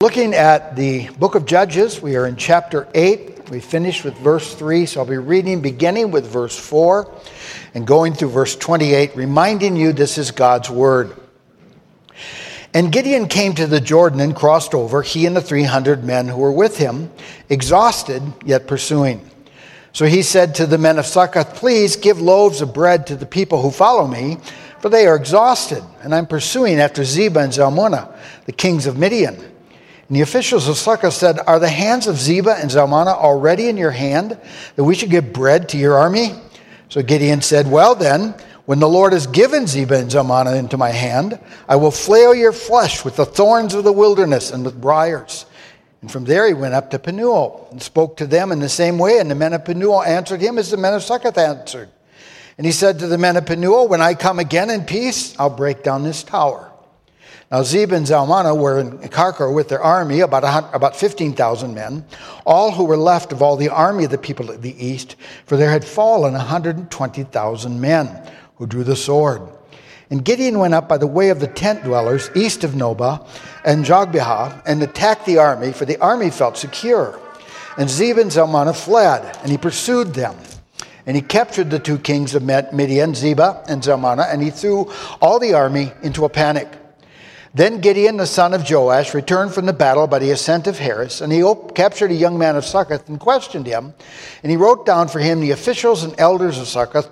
Looking at the book of Judges, we are in chapter 8. We finished with verse 3, so I'll be reading beginning with verse 4 and going through verse 28, reminding you this is God's word. And Gideon came to the Jordan and crossed over, he and the 300 men who were with him, exhausted yet pursuing. So he said to the men of Succoth, "Please give loaves of bread to the people who follow me, for they are exhausted, and I'm pursuing after Zebah and Zalmunna, the kings of Midian." And the officials of Succoth said, "Are the hands of Zebah and Zalmunna already in your hand, that we should give bread to your army?" So Gideon said, "Well then, when the Lord has given Zebah and Zalmunna into my hand, I will flail your flesh with the thorns of the wilderness and with briars." And from there he went up to Penuel and spoke to them in the same way. And the men of Penuel answered him as the men of Succoth answered. And he said to the men of Penuel, "When I come again in peace, I'll break down this tower." Now Zebah and Zalmunna were in Karkor with their army, about 15,000 men, all who were left of all the army of the people of the east, for there had fallen 120,000 men who drew the sword. And Gideon went up by the way of the tent dwellers east of Nobah and Jogbehah and attacked the army, for the army felt secure. And Zebah and Zalmunna fled, and he pursued them. And he captured the two kings of Midian, Zebah and Zalmunna, and he threw all the army into a panic. Then Gideon, the son of Joash, returned from the battle by the ascent of Heres, and he captured a young man of Succoth and questioned him. And he wrote down for him the officials and elders of Succoth,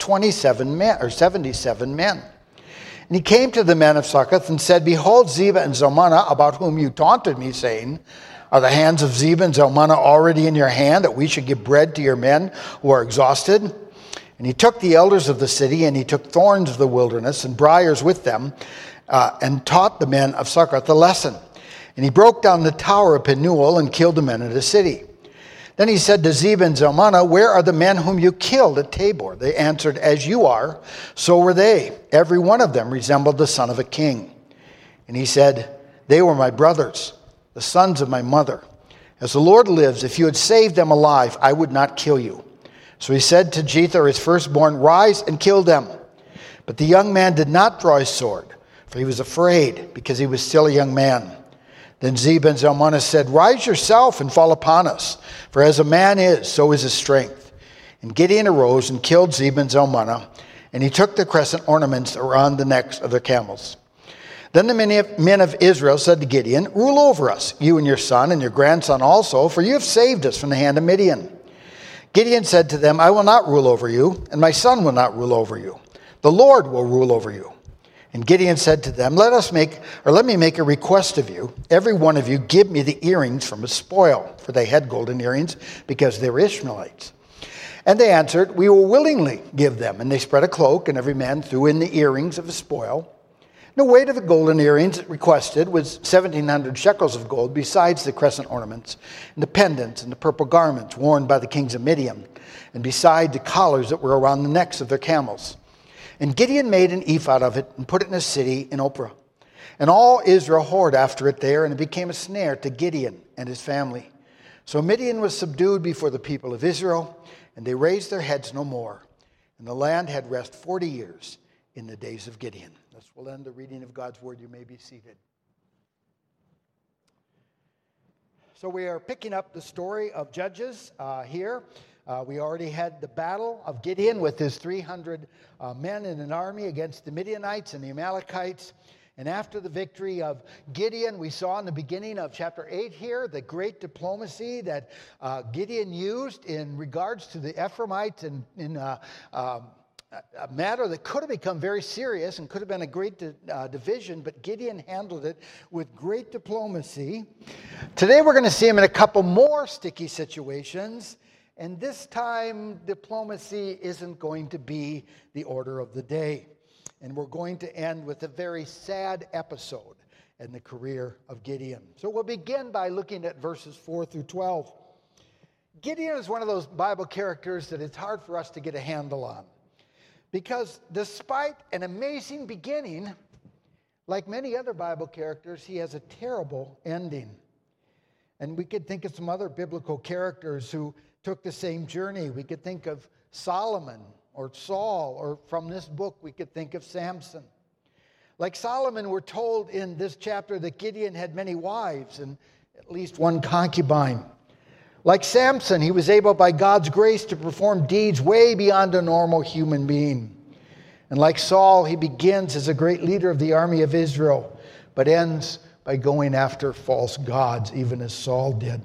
77 men. And he came to the men of Succoth and said, "Behold, Zebah and Zalmunna, about whom you taunted me, saying, 'Are the hands of Zebah and Zalmunna already in your hand, that we should give bread to your men who are exhausted?' And he took the elders of the city, and he took thorns of the wilderness and briars with them, and taught the men of Succoth a lesson. And he broke down the tower of Penuel and killed the men of the city. Then he said to Zebah and Zalmunna, 'Where are the men whom you killed at Tabor?' They answered, 'As you are, so were they. Every one of them resembled the son of a king.' And he said, 'They were my brothers, the sons of my mother. As the Lord lives, if you had saved them alive, I would not kill you.' So he said to Jether, his firstborn, 'Rise and kill them.' But the young man did not draw his sword, for he was afraid, because he was still a young man. Then Zebah and Zalmunna said, 'Rise yourself and fall upon us, for as a man is, so is his strength.' And Gideon arose and killed Zebah and Zalmunna, and he took the crescent ornaments that were on the necks of their camels. Then the men of Israel said to Gideon, 'Rule over us, you and your son and your grandson also, for you have saved us from the hand of Midian.' Gideon said to them, 'I will not rule over you, and my son will not rule over you. The Lord will rule over you.' And Gideon said to them, 'Let me make a request of you. Every one of you give me the earrings from his spoil,' for they had golden earrings, because they were Ishmaelites. And they answered, 'We will willingly give them.' And they spread a cloak, and every man threw in the earrings of his spoil. And the weight of the golden earrings requested was 1,700 shekels of gold, besides the crescent ornaments, and the pendants, and the purple garments worn by the kings of Midian, and beside the collars that were around the necks of their camels. And Gideon made an ephod of it and put it in a city in Ophrah. And all Israel whored after it there, and it became a snare to Gideon and his family. So Midian was subdued before the people of Israel, and they raised their heads no more. And the land had rest 40 years in the days of Gideon." This will end the reading of God's word. You may be seated. So we are picking up the story of Judges here. We already had the battle of Gideon with his 300 men in an army against the Midianites and the Amalekites. And after the victory of Gideon, we saw in the beginning of chapter 8 here the great diplomacy that Gideon used in regards to the Ephraimites and in a matter that could have become very serious and could have been a great division, but Gideon handled it with great diplomacy. Today we're going to see him in a couple more sticky situations. And this time, diplomacy isn't going to be the order of the day. And we're going to end with a very sad episode in the career of Gideon. So we'll begin by looking at verses 4 through 12. Gideon is one of those Bible characters that it's hard for us to get a handle on. Because despite an amazing beginning, like many other Bible characters, he has a terrible ending. And we could think of some other biblical characters who took the same journey. We could think of Solomon or Saul, or from this book we could think of Samson. Like Solomon, we're told in this chapter that Gideon had many wives, and at least one concubine. Like Samson, he was able by God's grace to perform deeds way beyond a normal human being. And like Saul, he begins as a great leader of the army of Israel, but ends by going after false gods, even as Saul did.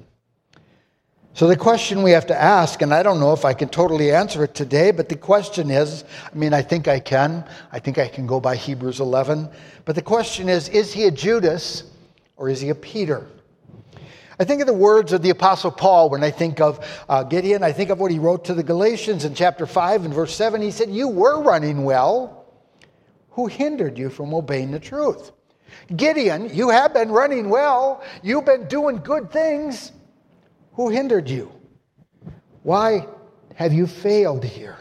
So the question we have to ask, and I don't know if I can totally answer it today, but the question is, I think I can. I think I can go by Hebrews 11. But the question is he a Judas or is he a Peter? I think of the words of the Apostle Paul when I think of Gideon. I think of what he wrote to the Galatians in chapter 5 and verse 7. He said, "You were running well. Who hindered you from obeying the truth?" Gideon, you have been running well. You've been doing good things. Who hindered you? Why have you failed here?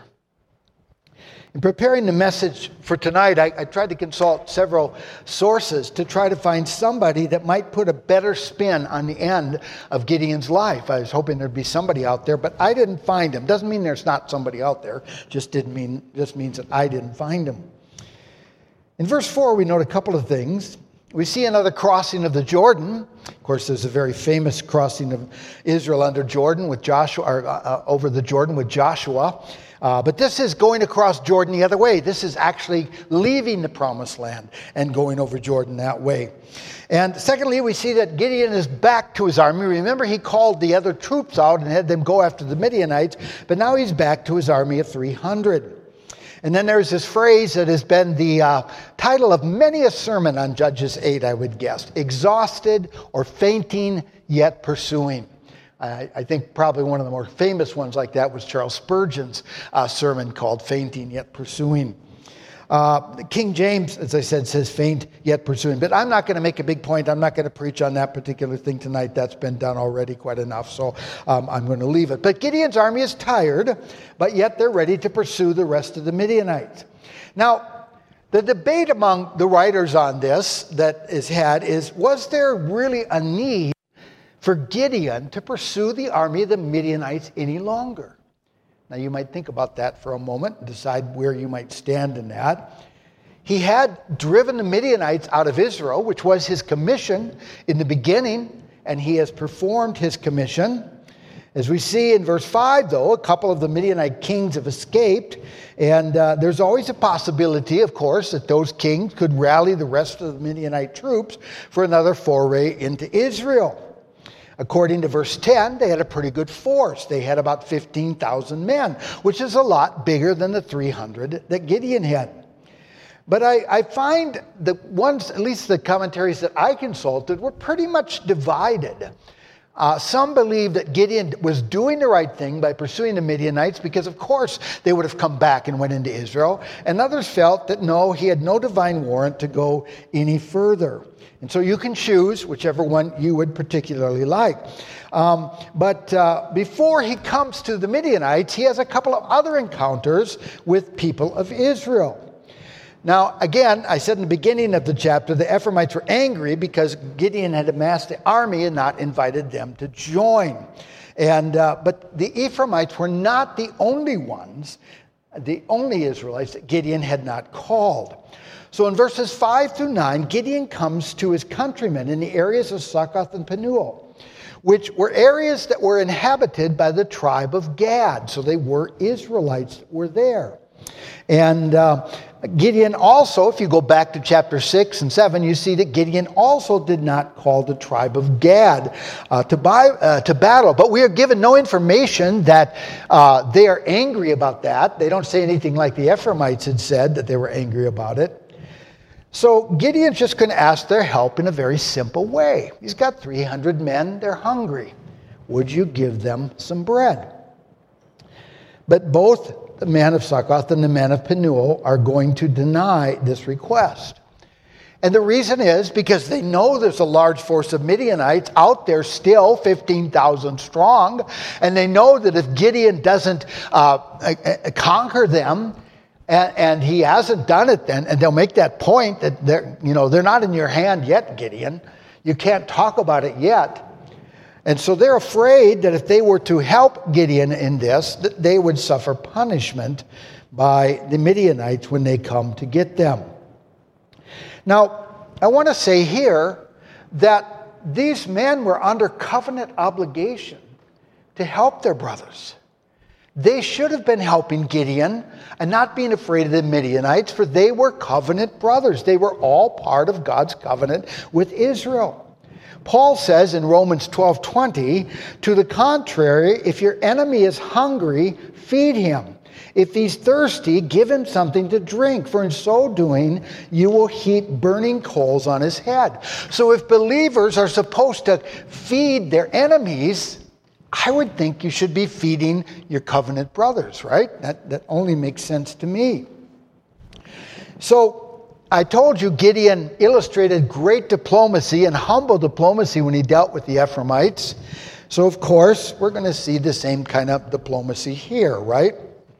In preparing the message for tonight, I tried to consult several sources to try to find somebody that might put a better spin on the end of Gideon's life. I was hoping there'd be somebody out there, but I didn't find him. Doesn't mean there's not somebody out there. Just means that I didn't find him. In verse 4, we note a couple of things. We see another crossing of the Jordan. Of course, there's a very famous crossing of Israel under Jordan with Joshua, or over the Jordan with Joshua. But this is going across Jordan the other way. This is actually leaving the promised land and going over Jordan that way. And secondly, we see that Gideon is back to his army. Remember, he called the other troops out and had them go after the Midianites, but now he's back to his army of 300. And then there's this phrase that has been the title of many a sermon on Judges 8, I would guess. Exhausted or fainting, yet pursuing. I think probably one of the more famous ones like that was Charles Spurgeon's sermon called Fainting Yet Pursuing. King James, as I said, says faint yet pursuing. But I'm not going to make a big point. I'm not going to preach on that particular thing tonight. That's been done already quite enough. So I'm going to leave it. But Gideon's army is tired, but yet they're ready to pursue the rest of the Midianites. Now, the debate among the writers on this that is had is, was there really a need for Gideon to pursue the army of the Midianites any longer? Now, you might think about that for a moment and decide where you might stand in that. He had driven the Midianites out of Israel, which was his commission in the beginning, and he has performed his commission. As we see in verse 5, though, a couple of the Midianite kings have escaped, and there's always a possibility, of course, that those kings could rally the rest of the Midianite troops for another foray into Israel. According to verse 10, they had a pretty good force. They had about 15,000 men, which is a lot bigger than the 300 that Gideon had. But I find the ones, at least the commentaries that I consulted, were pretty much divided. Some believe that Gideon was doing the right thing by pursuing the Midianites because, of course, they would have come back and went into Israel. And others felt that, no, he had no divine warrant to go any further. And so you can choose whichever one you would particularly like. But before he comes to the Midianites, he has a couple of other encounters with people of Israel. Now, again, I said in the beginning of the chapter, the Ephraimites were angry because Gideon had amassed the army and not invited them to join. But the Ephraimites were not the only ones, the only Israelites that Gideon had not called. So in verses 5 through 9, Gideon comes to his countrymen in the areas of Succoth and Penuel, which were areas that were inhabited by the tribe of Gad. So they were Israelites that were there. And Gideon also, if you go back to chapter 6 and 7, you see that Gideon also did not call the tribe of Gad to battle. But we are given no information that they are angry about that. They don't say anything like the Ephraimites had said, that they were angry about it. So Gideon's just going to ask their help in a very simple way. He's got 300 men. They're hungry. Would you give them some bread? But both the men of Succoth and the men of Penuel are going to deny this request. And the reason is because they know there's a large force of Midianites out there still, 15,000 strong. And they know that if Gideon doesn't conquer them, and he hasn't done it then, and they'll make that point that they're not in your hand yet, Gideon. You can't talk about it yet. And so they're afraid that if they were to help Gideon in this, that they would suffer punishment by the Midianites when they come to get them. Now, I want to say here that these men were under covenant obligation to help their brothers. They should have been helping Gideon and not being afraid of the Midianites, for they were covenant brothers. They were all part of God's covenant with Israel. Paul says in Romans 12:20, to the contrary, if your enemy is hungry, feed him. If he's thirsty, give him something to drink, for in so doing, you will heap burning coals on his head. So if believers are supposed to feed their enemies, I would think you should be feeding your covenant brothers, right? That only makes sense to me. So I told you Gideon illustrated great diplomacy and humble diplomacy when he dealt with the Ephraimites. So of course, we're going to see the same kind of diplomacy here, right?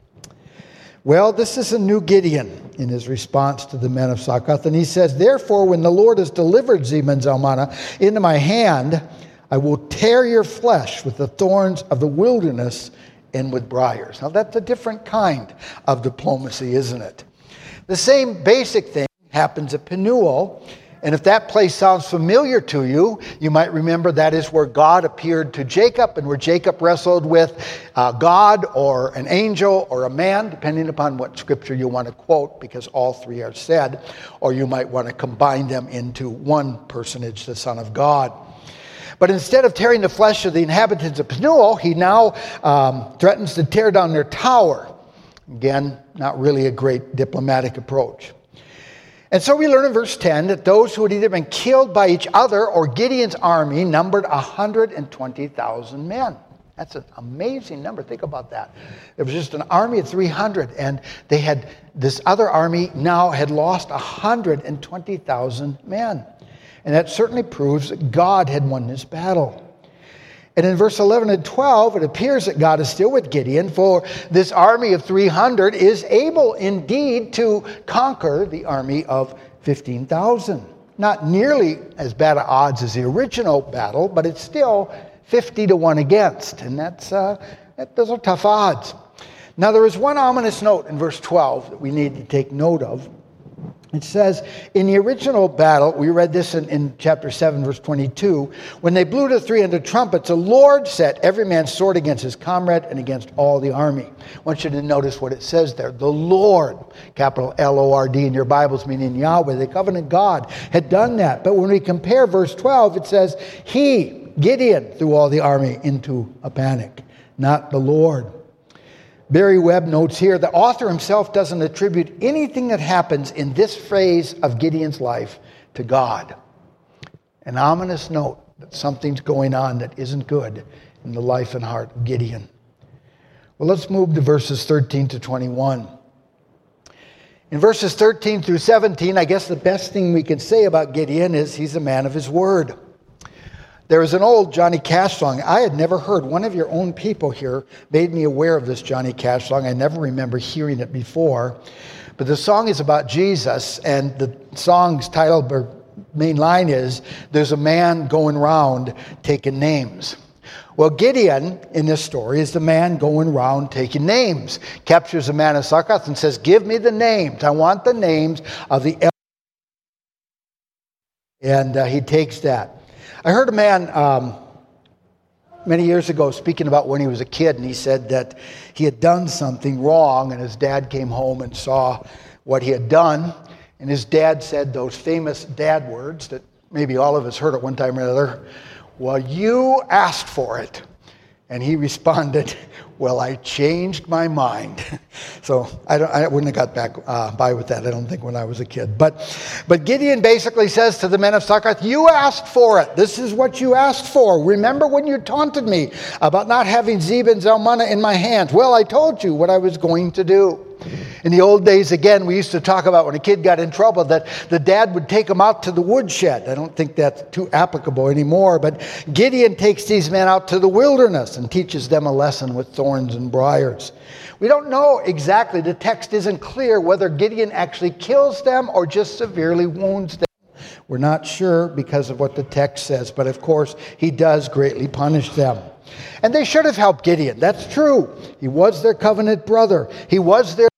Well, this is a new Gideon in his response to the men of Succoth. And he says, therefore, when the Lord has delivered Zebah and Zalmunna into my hand, I will tear your flesh with the thorns of the wilderness and with briars. Now, that's a different kind of diplomacy, isn't it? The same basic thing happens at Penuel. And if that place sounds familiar to you, you might remember that is where God appeared to Jacob and where Jacob wrestled with God or an angel or a man, depending upon what scripture you want to quote, because all three are said, or you might want to combine them into one personage, the Son of God. But instead of tearing the flesh of the inhabitants of Penuel, he now threatens to tear down their tower. Again, not really a great diplomatic approach. And so we learn in verse 10 that those who had either been killed by each other or Gideon's army numbered 120,000 men. That's an amazing number. Think about that. There was just an army of 300, and they had this other army now had lost 120,000 men. And that certainly proves that God had won this battle. And in verse 11 and 12, it appears that God is still with Gideon, for this army of 300 is able indeed to conquer the army of 15,000. Not nearly as bad odds as the original battle, but it's still 50-1 against. And those are tough odds. Now, there is one ominous note in verse 12 that we need to take note of. It says, in the original battle, we read this in chapter 7, verse 22, when they blew the 300 trumpets, the Lord set every man's sword against his comrade and against all the army. I want you to notice what it says there. The Lord, capital L-O-R-D in your Bibles, meaning Yahweh, the covenant God, had done that. But when we compare verse 12, it says, he, Gideon, threw all the army into a panic, not the Lord. Barry Webb notes here, the author himself doesn't attribute anything that happens in this phase of Gideon's life to God. An ominous note that something's going on that isn't good in the life and heart of Gideon. Well, let's move to verses 13 to 21. In verses 13 through 17, I guess the best thing we can say about Gideon is he's a man of his word. There is an old Johnny Cash song. I had never heard. One of your own people here made me aware of this Johnny Cash song. I never remember hearing it before. But the song is about Jesus, and the song's title or main line is, there's a man going around taking names. Well, Gideon in this story is the man going around taking names. Captures a man of Succoth and says, give me the names. I want the names of the elders. And he takes that. I heard a man many years ago speaking about when he was a kid, and he said that he had done something wrong, and his dad came home and saw what he had done, and his dad said those famous dad words that maybe all of us heard at one time or another, well, you asked for it. And he responded, well, I changed my mind. So I wouldn't have got back by with that, I don't think, when I was a kid. But Gideon basically says to the men of Succoth, you asked for it. This is what you asked for. Remember when you taunted me about not having Zebah and Zalmunna in my hands? Well, I told you what I was going to do. In the old days, again, we used to talk about when a kid got in trouble that the dad would take him out to the woodshed. I don't think that's too applicable anymore, but Gideon takes these men out to the wilderness and teaches them a lesson with thorns and briars. We don't know exactly, the text isn't clear whether Gideon actually kills them or just severely wounds them. We're not sure because of what the text says, but of course, he does greatly punish them. And they should have helped Gideon. That's true. He was their covenant brother. He was their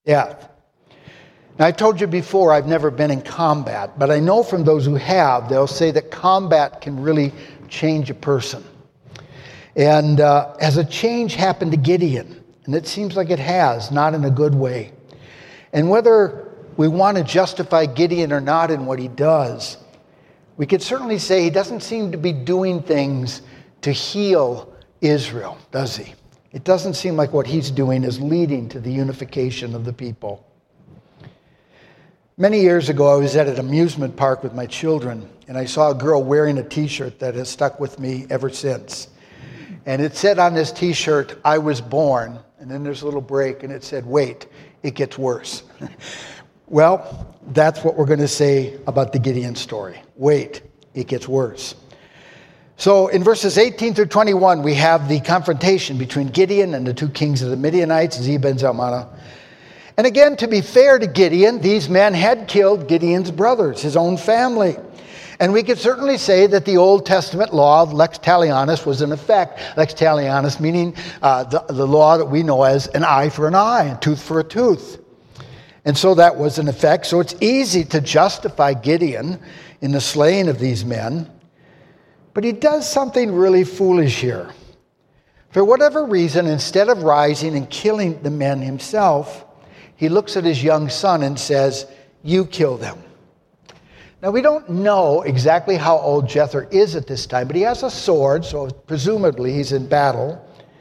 death. Now, I've told you before, I've never been in combat, but I know from those who have, they'll say that combat can really change a person. And as a change happened to Gideon, and it seems like it has, not in a good way. And whether we want to justify Gideon or not in what he does, we could certainly say he doesn't seem to be doing things to heal Israel, does he? It doesn't seem like what he's doing is leading to the unification of the people. Many years ago, I was at an amusement park with my children, and I saw a girl wearing a T-shirt that has stuck with me ever since. And it said on this T-shirt, "I was born," and then there's a little break, and it said, "Wait, it gets worse." Well, that's what we're going to say about the Gideon story. Wait, it gets worse. So in verses 18 through 21, we have the confrontation between Gideon and the two kings of the Midianites, Zebah and Zalmunna. And again, to be fair to Gideon, these men had killed Gideon's brothers, his own family. And we could certainly say that the Old Testament law of lex talionis was in effect. Lex talionis meaning the law that we know as an eye for an eye, a tooth for a tooth. And so that was in effect. So it's easy to justify Gideon in the slaying of these men. But he does something really foolish here. For whatever reason, instead of rising and killing the men himself, he looks at his young son and says, "You kill them." Now, we don't know exactly how old Jether is at this time, but he has a sword, so presumably he's in battle.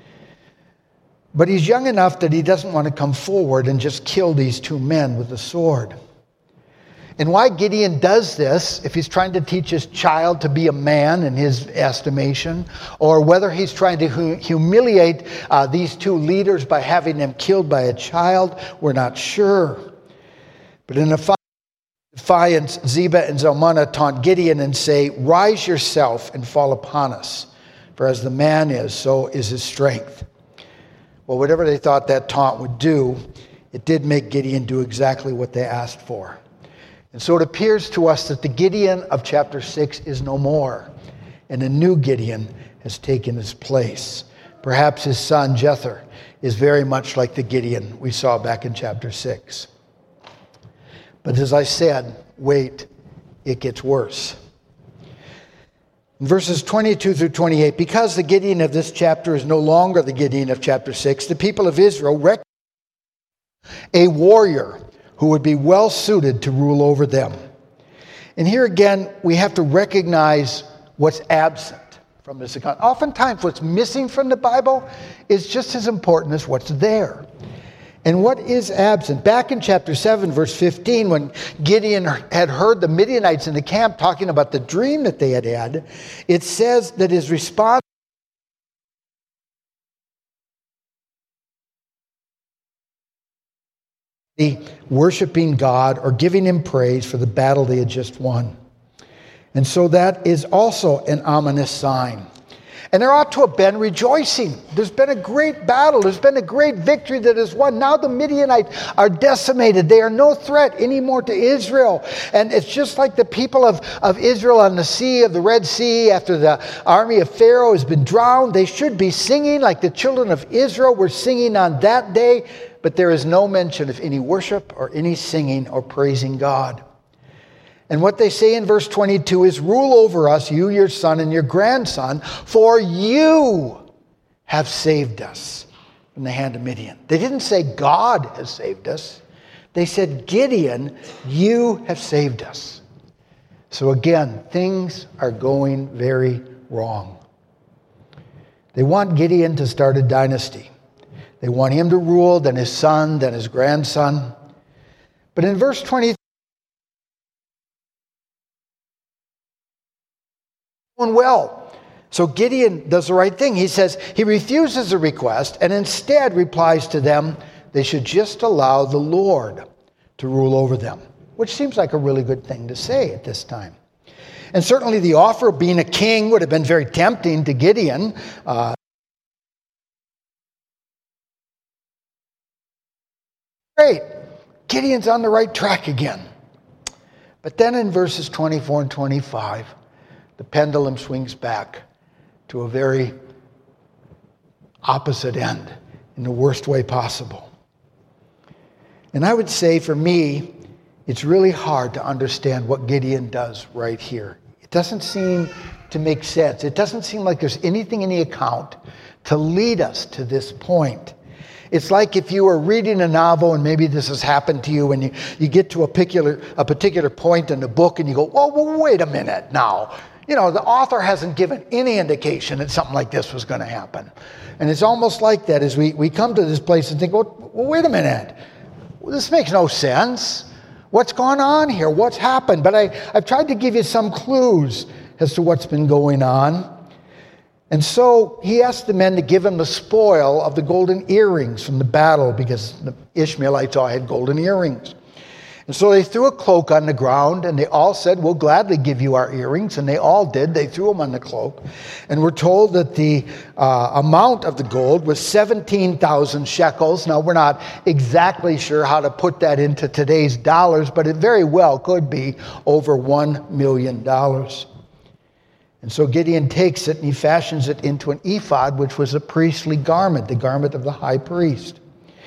But he's young enough that he doesn't want to come forward and just kill these two men with the sword. And why Gideon does this, if he's trying to teach his child to be a man in his estimation, or whether he's trying to humiliate these two leaders by having them killed by a child, we're not sure. But in defiance, Zebah and Zalmunna taunt Gideon and say, "Rise yourself and fall upon us, for as the man is, so is his strength." Well, whatever they thought that taunt would do, it did make Gideon do exactly what they asked for. And so it appears to us that the Gideon of chapter 6 is no more, and a new Gideon has taken his place. Perhaps his son Jether is very much like the Gideon we saw back in chapter 6. But as I said, wait, it gets worse. In verses 22 through 28, because the Gideon of this chapter is no longer the Gideon of chapter 6, the people of Israel recognize a warrior who would be well suited to rule over them. And here again, we have to recognize what's absent from this account. Oftentimes, what's missing from the Bible is just as important as what's there. And what is absent? Back in chapter 7, verse 15, when Gideon had heard the Midianites in the camp talking about the dream that they had had, it says that his response worshiping God or giving him praise for the battle they had just won. And so that is also an ominous sign. And there ought to have been rejoicing. There's been a great battle. There's been a great victory that is won. Now the Midianites are decimated. They are no threat anymore to Israel. And it's just like the people of Israel on the sea, of the Red Sea, after the army of Pharaoh has been drowned. They should be singing like the children of Israel were singing on that day. But there is no mention of any worship or any singing or praising God. And what they say in verse 22 is, "Rule over us, you, your son, and your grandson, for you have saved us from the hand of Midian." They didn't say God has saved us. They said, "Gideon, you have saved us." So again, things are going very wrong. They want Gideon to start a dynasty. They want him to rule, then his son, then his grandson. But in verse 23, well. So Gideon does the right thing. He says he refuses the request and instead replies to them they should just allow the Lord to rule over them, which seems like a really good thing to say at this time. And certainly the offer of being a king would have been very tempting to Gideon. Great, Gideon's on the right track again. But then in verses 24 and 25, the pendulum swings back to a very opposite end in the worst way possible. And I would say for me, it's really hard to understand what Gideon does right here. It doesn't seem to make sense. It doesn't seem like there's anything in the account to lead us to this point. It's like if you were reading a novel, and maybe this has happened to you, and you get to a particular point in the book and you go, oh, well, wait a minute now. The author hasn't given any indication that something like this was going to happen. And it's almost like that as we come to this place and think, well, wait a minute. This makes no sense. What's going on here? What's happened? But I've tried to give you some clues as to what's been going on. And so he asked the men to give him the spoil of the golden earrings from the battle, because the Ishmaelites all had golden earrings. And so they threw a cloak on the ground, and they all said, we'll gladly give you our earrings. And they all did. They threw them on the cloak. And we're told that the amount of the gold was 17,000 shekels. Now, we're not exactly sure how to put that into today's dollars, but it very well could be over $1 million. And so Gideon takes it and he fashions it into an ephod, which was a priestly garment, the garment of the high priest.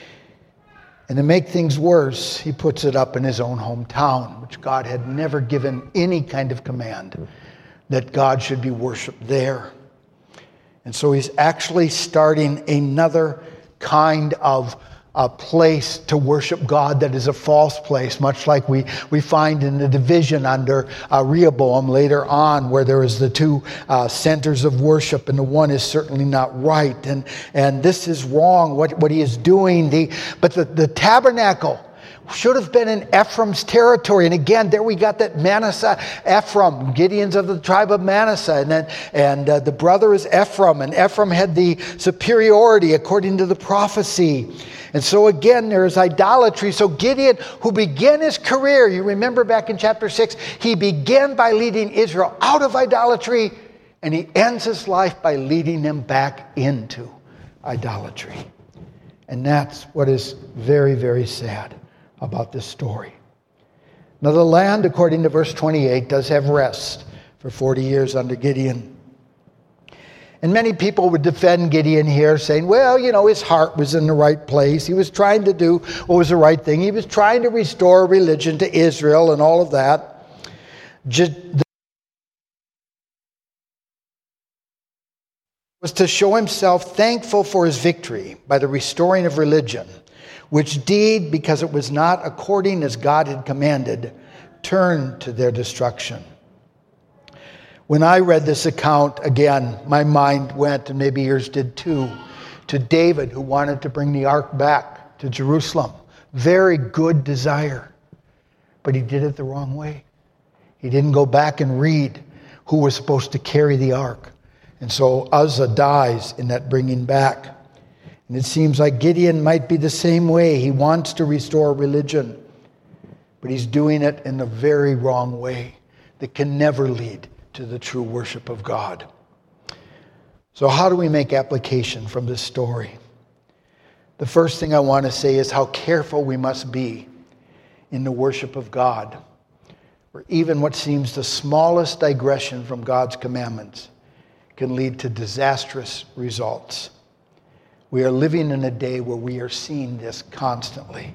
And to make things worse, he puts it up in his own hometown, which God had never given any kind of command that God should be worshiped there. And so he's actually starting another kind of a place to worship God that is a false place, much like we find in the division under Rehoboam later on, where there is the two centers of worship, and the one is certainly not right. And this is wrong, what he is doing. But the tabernacle should have been in Ephraim's territory. And again, there we got that Manasseh, Ephraim. Gideon's of the tribe of Manasseh. And the brother is Ephraim. And Ephraim had the superiority according to the prophecy. And so again, there is idolatry. So Gideon, who began his career, you remember back in chapter 6, he began by leading Israel out of idolatry. And he ends his life by leading them back into idolatry. And that's what is very, very sad about this story. Now the land, according to verse 28, does have rest for 40 years under Gideon. And many people would defend Gideon here, saying, well, his heart was in the right place. He was trying to do what was the right thing. He was trying to restore religion to Israel and all of that. Was to show himself thankful for his victory by the restoring of religion, which deed, because it was not according as God had commanded, turned to their destruction. When I read this account, again, my mind went, and maybe yours did too, to David, who wanted to bring the ark back to Jerusalem. Very good desire, but he did it the wrong way. He didn't go back and read who was supposed to carry the ark. And so Uzzah dies in that bringing back. And it seems like Gideon might be the same way. He wants to restore religion, but he's doing it in the very wrong way that can never lead to the true worship of God. So how do we make application from this story? The first thing I want to say is how careful we must be in the worship of God, where even what seems the smallest digression from God's commandments can lead to disastrous results. We are living in a day where we are seeing this constantly.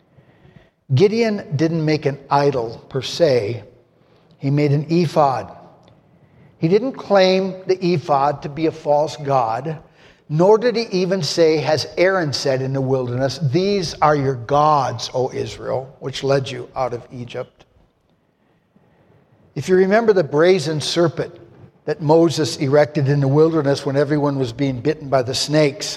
Gideon didn't make an idol per se. He made an ephod. He didn't claim the ephod to be a false god, nor did he even say, as Aaron said in the wilderness, these are your gods, O Israel, which led you out of Egypt. If you remember the brazen serpent that Moses erected in the wilderness when everyone was being bitten by the snakes,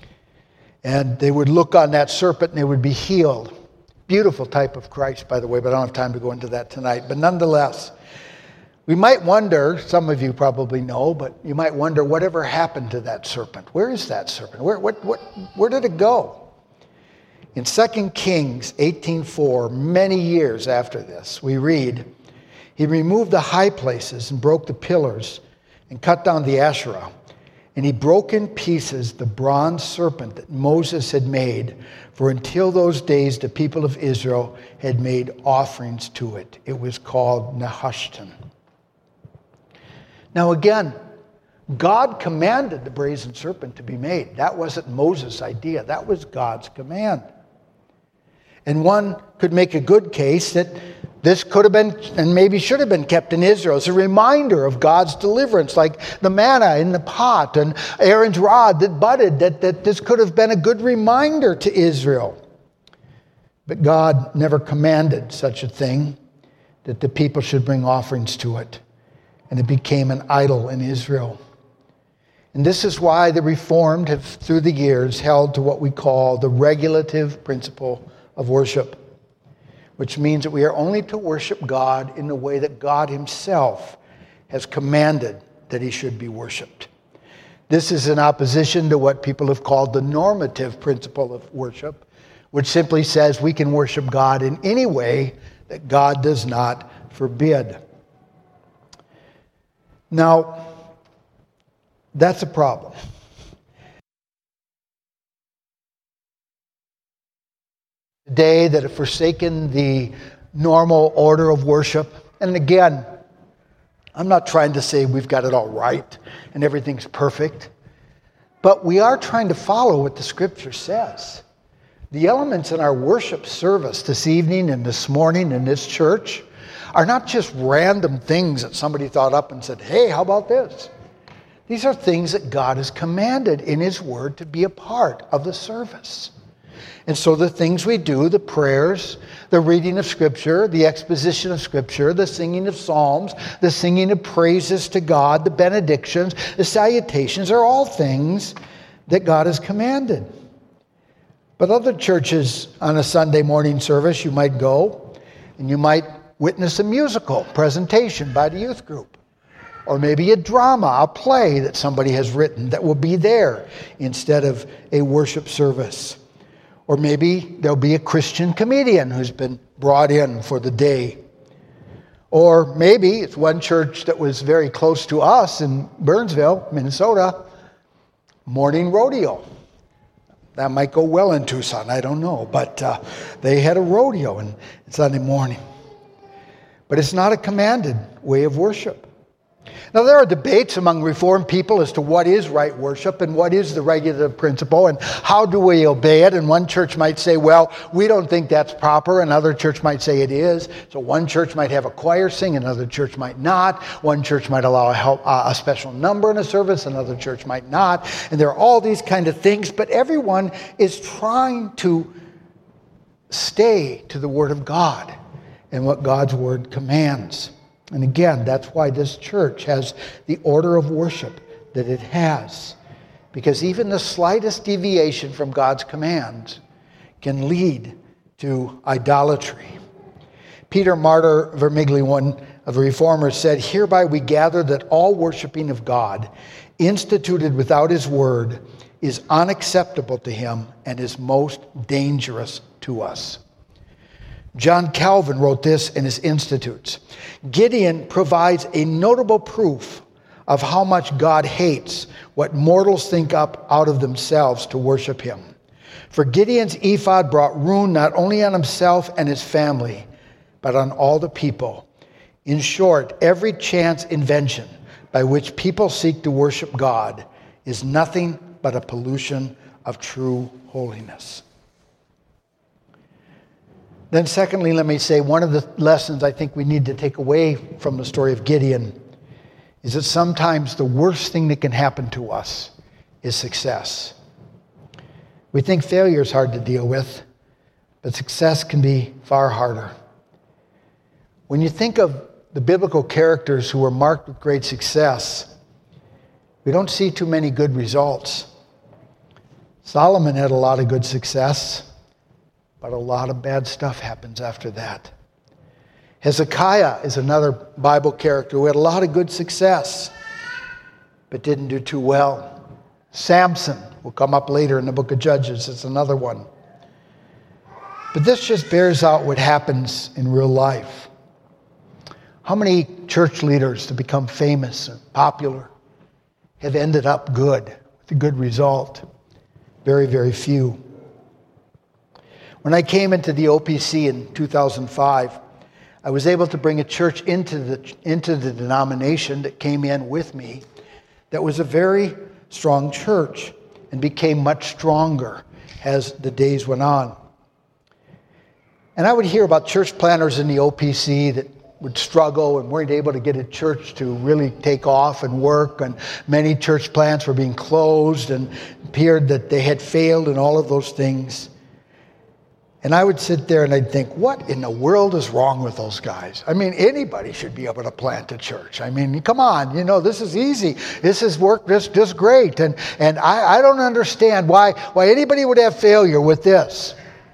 and they would look on that serpent and they would be healed. Beautiful type of Christ, by the way, but I don't have time to go into that tonight. But nonetheless, we might wonder, some of you probably know, but you might wonder whatever happened to that serpent. Where is that serpent? Where did it go? In 2 Kings 18:4, many years after this, we read, he removed the high places and broke the pillars and cut down the Asherah. And he broke in pieces the bronze serpent that Moses had made, for until those days the people of Israel had made offerings to it. It was called Nehushtan. Now again, God commanded the brazen serpent to be made. That wasn't Moses' idea. That was God's command. And one could make a good case that this could have been and maybe should have been kept in Israel as a reminder of God's deliverance, like the manna in the pot and Aaron's rod that budded, that this could have been a good reminder to Israel. But God never commanded such a thing, that the people should bring offerings to it. And it became an idol in Israel. And this is why the Reformed have, through the years, held to what we call the regulative principle of worship, which means that we are only to worship God in the way that God himself has commanded that he should be worshiped. This is in opposition to what people have called the normative principle of worship, which simply says we can worship God in any way that God does not forbid. Now, that's a problem. Today that have forsaken the normal order of worship. And again, I'm not trying to say we've got it all right and everything's perfect, but we are trying to follow what the Scripture says. The elements in our worship service this evening and this morning in this church are not just random things that somebody thought up and said, hey, how about this? These are things that God has commanded in his word to be a part of the service. And so the things we do, the prayers, the reading of Scripture, the exposition of Scripture, the singing of psalms, the singing of praises to God, the benedictions, the salutations are all things that God has commanded. But other churches on a Sunday morning service, you might go and you might witness a musical presentation by the youth group. Or maybe a drama, a play that somebody has written that will be there instead of a worship service. Or maybe there'll be a Christian comedian who's been brought in for the day. Or maybe it's one church that was very close to us in Burnsville, Minnesota, morning rodeo. That might go well in Tucson, I don't know. But they had a rodeo on Sunday morning. But it's not a commanded way of worship. Now, there are debates among Reformed people as to what is right worship and what is the regulative principle and how do we obey it. And one church might say, well, we don't think that's proper. Another church might say it is. So one church might have a choir sing, another church might not. One church might allow a special number in a service, another church might not. And there are all these kind of things, but everyone is trying to stay to the Word of God and what God's Word commands. And again, that's why this church has the order of worship that it has. Because even the slightest deviation from God's commands can lead to idolatry. Peter Martyr Vermigli, one of the Reformers, said, "Hereby we gather that all worshiping of God, instituted without his word, is unacceptable to him and is most dangerous to us." John Calvin wrote this in his Institutes. Gideon provides a notable proof of how much God hates what mortals think up out of themselves to worship him. For Gideon's ephod brought ruin not only on himself and his family, but on all the people. In short, every chance invention by which people seek to worship God is nothing but a pollution of true holiness. Then secondly, let me say, one of the lessons I think we need to take away from the story of Gideon is that sometimes the worst thing that can happen to us is success. We think failure is hard to deal with, but success can be far harder. When you think of the biblical characters who were marked with great success, we don't see too many good results. Solomon had a lot of good success, but a lot of bad stuff happens after that. Hezekiah is another Bible character who had a lot of good success, but didn't do too well. Samson will come up later in the book of Judges. It's another one. But this just bears out what happens in real life. How many church leaders to become famous and popular have ended up good, with a good result? Very, very few. When I came into the OPC in 2005, I was able to bring a church into the denomination that came in with me that was a very strong church and became much stronger as the days went on. And I would hear about church planners in the OPC that would struggle and weren't able to get a church to really take off and work, and many church plants were being closed and appeared that they had failed and all of those things. And I would sit there and I'd think, what in the world is wrong with those guys? I mean, anybody should be able to plant a church. I mean, come on, this is easy. This is work just great. And I don't understand why anybody would have failure with this.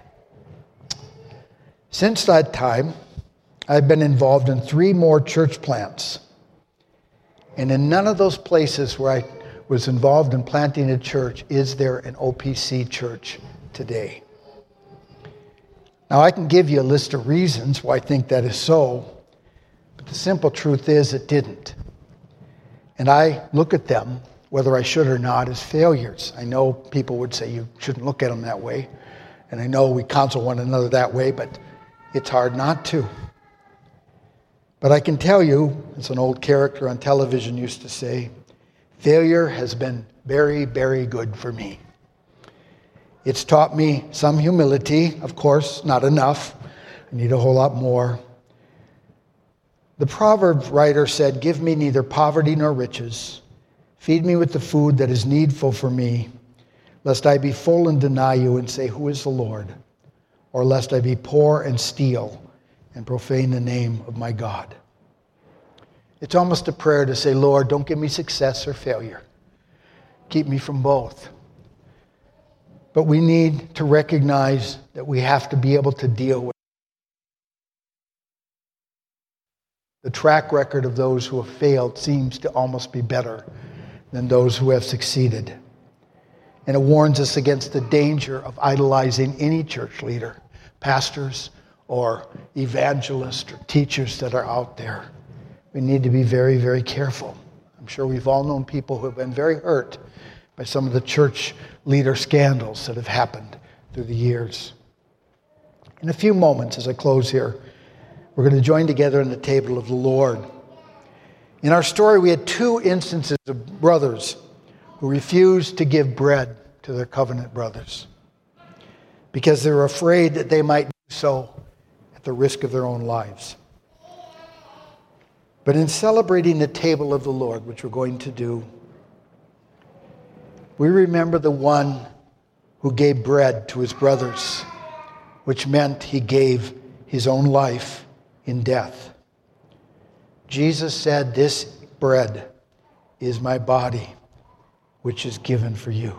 Since that time, I've been involved in 3 more church plants. And in none of those places where I was involved in planting a church is there an OPC church today. Now, I can give you a list of reasons why I think that is so, but the simple truth is it didn't. And I look at them, whether I should or not, as failures. I know people would say you shouldn't look at them that way, and I know we counsel one another that way, but it's hard not to. But I can tell you, as an old character on television used to say, failure has been very, very good for me. It's taught me some humility, of course, not enough. I need a whole lot more. The Proverbs writer said, "Give me neither poverty nor riches. Feed me with the food that is needful for me, lest I be full and deny you and say, 'Who is the Lord?' Or lest I be poor and steal and profane the name of my God." It's almost a prayer to say, Lord, don't give me success or failure. Keep me from both. But we need to recognize that we have to be able to deal with the track record of those who have failed seems to almost be better than those who have succeeded. And it warns us against the danger of idolizing any church leader, pastors or evangelists or teachers that are out there. We need to be very, very careful. I'm sure we've all known people who have been very hurt by some of the church leader scandals that have happened through the years. In a few moments, as I close here, we're going to join together in the table of the Lord. In our story, we had 2 instances of brothers who refused to give bread to their covenant brothers because they were afraid that they might do so at the risk of their own lives. But in celebrating the table of the Lord, which we're going to do, we remember the one who gave bread to his brothers, which meant he gave his own life in death. Jesus said, "This bread is my body, which is given for you."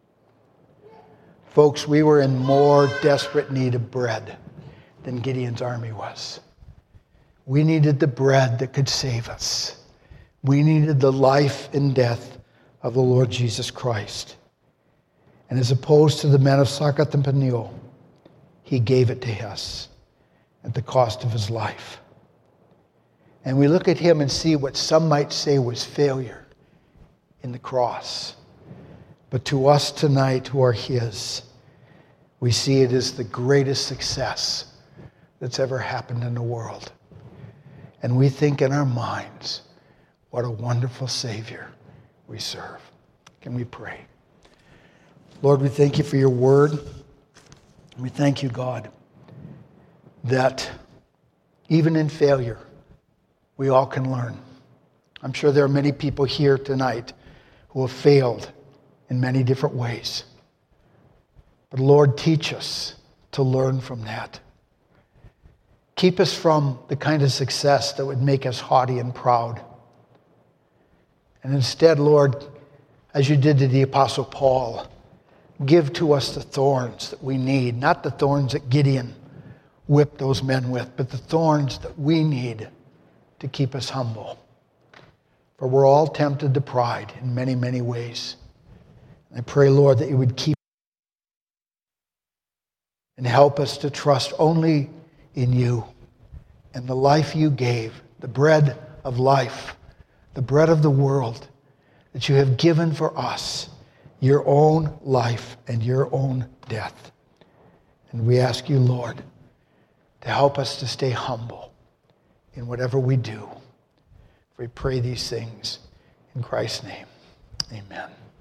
Folks, we were in more desperate need of bread than Gideon's army was. We needed the bread that could save us. We needed the life and death of the Lord Jesus Christ. And as opposed to the men of Succoth and Peniel, he gave it to us at the cost of his life. And we look at him and see what some might say was failure in the cross. But to us tonight who are his, we see it as the greatest success that's ever happened in the world. And we think in our minds, what a wonderful Savior we serve. Can we pray? Lord, we thank you for your word. We thank you, God, that even in failure, we all can learn. I'm sure there are many people here tonight who have failed in many different ways. But Lord, teach us to learn from that. Keep us from the kind of success that would make us haughty and proud. And instead, Lord, as you did to the Apostle Paul, give to us the thorns that we need, not the thorns that Gideon whipped those men with, but the thorns that we need to keep us humble. For we're all tempted to pride in many, many ways. I pray, Lord, that you would keep and help us to trust only in you and the life you gave, the bread of life, the bread of the world that you have given for us, your own life and your own death. And we ask you, Lord, to help us to stay humble in whatever we do. We pray these things in Christ's name. Amen.